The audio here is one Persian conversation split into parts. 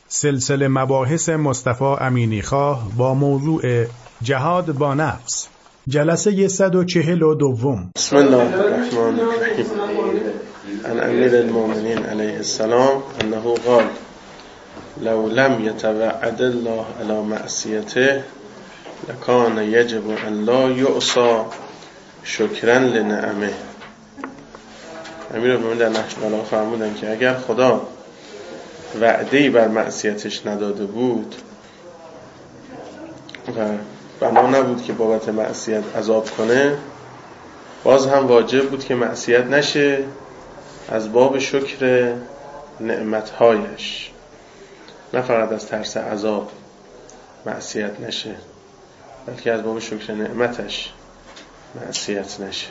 سلسله مباحث مصطفی امینیخواه با موضوع جهاد با نفس، جلسه 142. بسم الله الرحمن الرحیم. عن امیر المؤمنین علیه السلام انه قال لو لم يتوعد الله على معصیته لکان یجب ان لا یعصى شکرا لنعمه. امیر المؤمنین در نهج البلاغه فرمودن که اگر خدا وعده‌ای بر معصیتش نداده بود و بنا نبود که بابت معصیت عذاب کنه، باز هم واجب بود که معصیت نشه، از باب شکر نعمتهایش، نه فقط از ترس عذاب معصیت نشه، بلکه از باب شکر نعمتش معصیت نشه.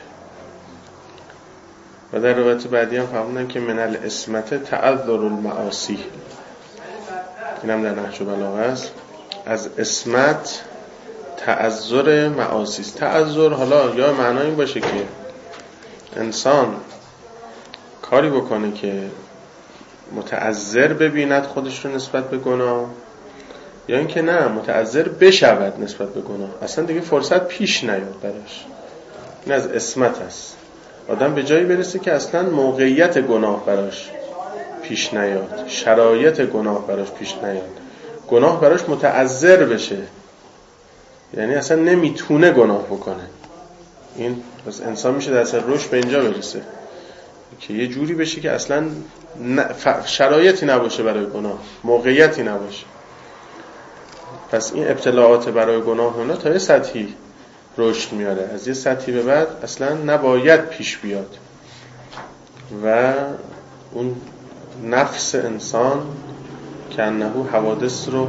و در روایت بعدی هم فرمودن که من العصمت تعذر المعاصی، این هم در نهج البلاغه است. از عصمت تعذر معاصی است. تعذر حالا یا معنی این باشه که انسان کاری بکنه که متعذر ببیند خودش رو نسبت به گناه، یا اینکه نه متعذر بشود نسبت به گناه، اصلا دیگه فرصت پیش نیاد براش. این از عصمت است. آدم به جایی برسه که اصلا موقعیت گناه براش پیش نیاد، شرایط گناه براش پیش نیاد، گناه براش متعذر بشه، یعنی اصلا نمیتونه گناه بکنه. این بس انسان میشه در اصل رشد به اینجا برسه که یه جوری بشه که اصلا شرایطی نباشه برای گناه، موقعیتی نباشه. پس این ابتلاعات برای گناه هونه تا یه سطحی رشد میاره، از یه سطحی به بعد اصلا نباید پیش بیاد و اون نفس انسان که انه حوادث رو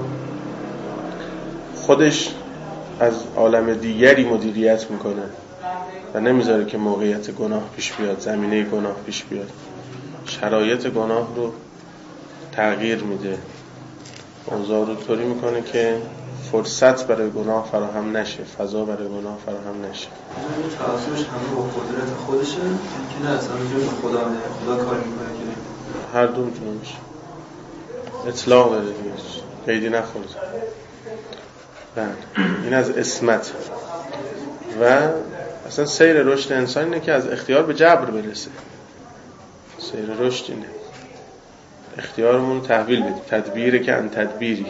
خودش از عالم دیگری مدیریت میکنه و نمیذاره که موقعیت گناه پیش بیاد، زمینه گناه پیش بیاد، شرایط گناه رو تغییر میده، اوضاع رو طوری میکنه که فرصت برای گناه فراهم نشه، فضا برای گناه فراهم نشه. این تعاصبش همه با قدرت خودشه که نه اصلا اونجا به خدا کار میکنه که هر دو میتونه باشه. اطلاق داره دیگه، قیدی نخورد. این از عصمت. و اصلا سیر رشد انسان اینه که از اختیار به جبر برسه. سیر رشد اینه اختیارمون تحویل بدیم. تدبیر که ان تدبیری،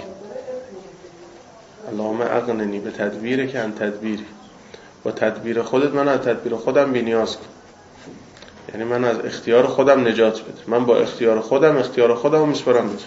اللهم اغننی به تدبیر که ان تدبیری، با تدبیر خودت من از تدبیر خودم بی‌نیاز کن، یعنی من از اختیار خودم نجات بده، من با اختیار خودم رو میسپارم بده.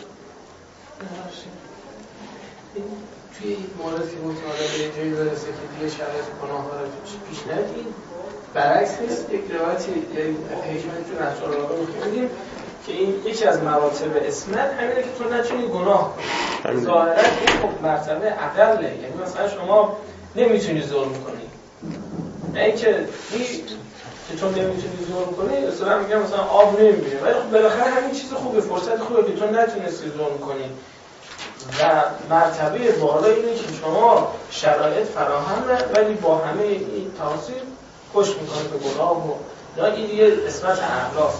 توی مورد که مطالعه به جایی برسه که دیگه شرایط گناه رو پیش ندید، برعکس نیست. یک روایتی حکمتی تو نهج البلاغه می‌خونیم که این یکی از مراتب عصمت همینه که تو نتونی گناه کنی. ظاهرا این خب مرتبه اقله، یعنی مثلا شما نمیتونی ظلم کنی، نه اینکه تو نمیتونی ظلم کنی، اصلا میگم مثلا آب نمیبینه، ولی خب بالاخره همین چیز خوبه، فرصت خوبه که تو نتونستی ظلم کنی. و مرتبه بالا اینه که شما شرایط فراهمه ولی با همه این تاثیر خوش میکنه به گناه و یا این دیگه اسمت اخلاق.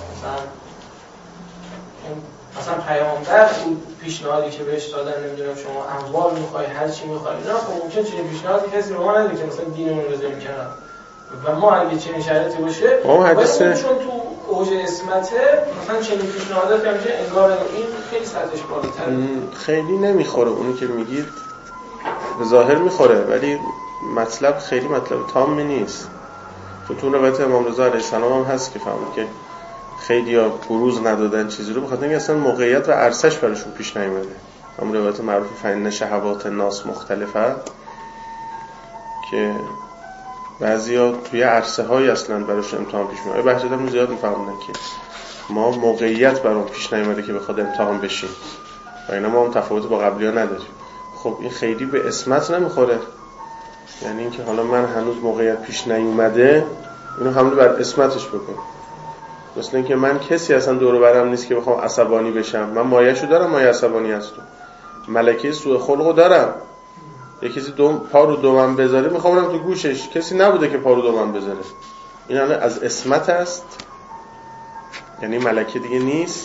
مثلا پیامبر اون پیشنهادی که بهش دادن، نمیدونم شما اموال میخوای هر چی میخوای، نه خب ممکن چنین پیشنهادی کسی به ما نده که مثلا دینمون رو بذاریم کنار و ما اگه چنین شرایطی باشه ولی چون تو اوج اسمته مثلا چنین پیشنهاداتی هم که انگار این خیلی سطحش بالاتره. خیلی نمیخوره اونی که میگید، به ظاهر میخوره ولی مطلب خیلی مطلب تامی نیست. تو روایت امام رضا علیه السلام هم هست که فهمید که خیلی ها بروز ندادن چیزی رو بخاطر اینکه اصلا موقعیت و عرصه‌اش براشون پیش نیامده. هم روایت معروف فإن شهوات الناس مختلفه که بعضیا توی عرصه‌های اصلا براش امتحان پیش میاد. بحث هم زیاد میفهمن که ما موقعیت برام پیش نیامده که بخواد امتحان بشیم و اینا ما هم تفاوت با قبلی‌ها نداریم. خب این خیلی به اسمت نمیخوره، یعنی اینکه حالا من هنوز موقعیت پیش نیومده اینو حمله بر اسمتش بکنم. مثلا اینکه من کسی اصلا دور و برم نیست که بخوام عصبانی بشم، من مایه‌شو دارم، مایه عصبانی هستم، ملکه سوء خلقو دارم. یکی کسی پا رو دومم بذاره میخوام برم تو گوشش، کسی نبوده که پا رو دومم بذاره. این الان از اسمت است، یعنی ملکه دیگه نیست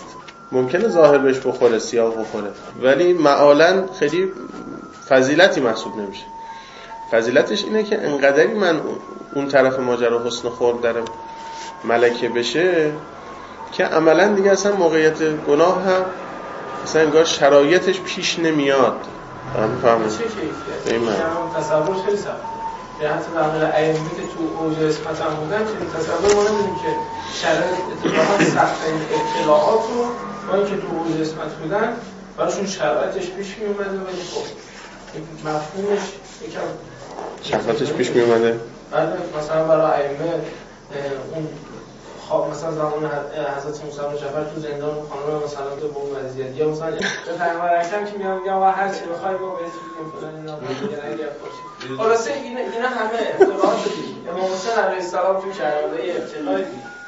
ممکنه ظاهر بهش بخوره، سیاه بخوره، ولی معالاً خیلی فضیلتی محسوب نمیشه. فضیلتش اینه که انقدری من اون طرف ماجرا حسن خلق در ملکه بشه که عملاً دیگه اصلا موقعیت گناه هم اصلا انگار شرایطش پیش نمیاد. فهمید؟ چه کیفیه؟ تصور خیلی سخته. یعنی حتی در مورد ائمه که تو اوج اسمت هم بودن که تصور ما نمی‌کنیم که شرایط اتفاقا سخت‌ترین اطلاعات رو با اینکه تو اوج اسمت بودن براشون شرایطش پیش میومده، ولی خب مفهومش یکم شرایطش پیش میومده. بعد مثلا برای ائمه اون خب مثلا زمان حضرت موسی بن جعفر تو زندان خانم مثلا تو به اون وضعیت یا مثلا به پیامبر اکرم که میگم هر چی بخوای ما بهت میگیم فلان اینا میگن اگه باشه. خلاصه اینا همه اطلاعات دیگه. امام حسین علیه السلام تو کربلای ابتلایی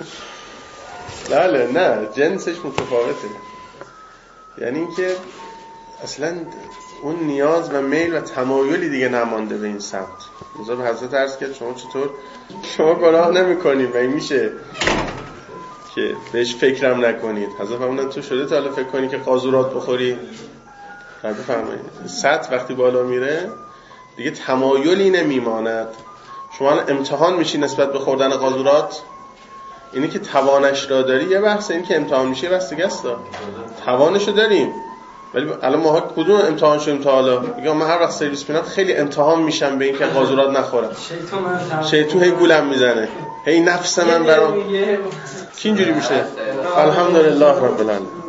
بله نه جنسش متفاوته. یعنی اینکه اصلا اون نیاز و میل و تمایلی دیگه نمانده به این سمت. مثلا به حضرت عرض کرد شما چطور شما گناه نمی‌کنید و این میشه که بهش فکرم نکنید. حضرت فرمودن تو شده تا حالا فکر کنی که قاذورات بخوری؟ حضرت فرمودن سطح وقتی بالا میره دیگه تمایلی نمیماند. شما امتحان میشی نسبت به خوردن قاذورات، اینی که توانش را داری یه بحث، این که امتحان میشه یه بحث دیگه است. توانشو داریم ولی الان ما کدوم امتحان شدیم تا حالا؟ میگم من هر وقت سرویس میرم خیلی امتحان میشم به این که قاذورات نخورم. شیطان هی گولم میزنه، هی نفس من برام کی اینجوری میشه. الحمدلله رب العالمین.